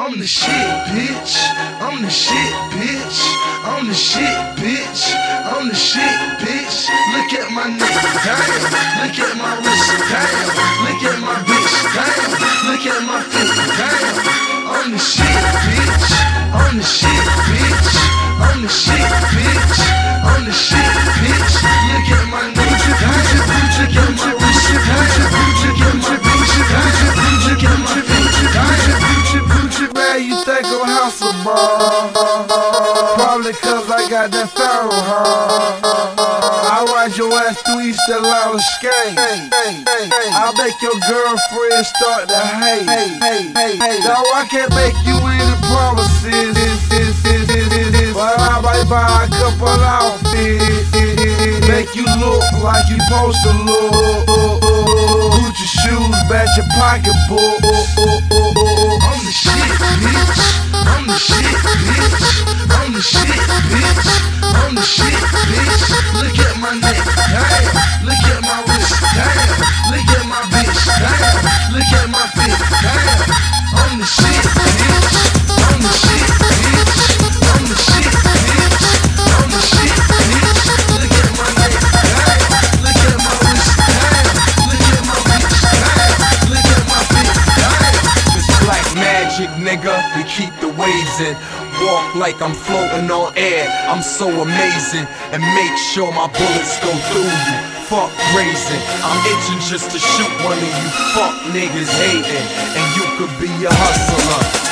I'm the shit, bitch. I'm the shit, bitch. I'm the shit, bitch. I'm the shit, bitch. Look at my neck, damn. Look at my wrist, damn. Look at my bitch, damn. Look at my feet, damn. I'm the shit, bitch. I'm the shit, bitch. I'm the shit, bitch. I'm the shit, bitch. Look at my neck, damn. Look at my wrist, damn. Look at my bitch, damn. Look at my feet, damn. Man, you think I'm hustle, bro? Probably cause I got that pharaoh, I ride your ass through East Atlanta skate. I'll make your girlfriend start to hate. Now I can't make you any promises, but I might buy a couple outfits, make you look like you supposed to look. Gucci shoes, match your pocketbook. I'm the shit, bitch. I'm the shit, bitch. I'm the shit, bitch. I'm the shit, bitch. Look at my neck, damn. Look at my wrist, damn. Look at my bitch, damn. Look at my feet, damn. I'm the shit, bitch. I'm the shit, bitch. I'm the shit, bitch. I'm the shit, bitch. Look at my neck, damn. Look at my wrist, damn. Look at my bitch, damn. Look at my feet, damn. It's black magic, nigga. We keep the waves in. Walk like I'm floating on air. I'm so amazing. And make sure my bullets go through you. Fuck grazing. I'm itching just to shoot one of you fuck niggas hating. And you could be a hustler.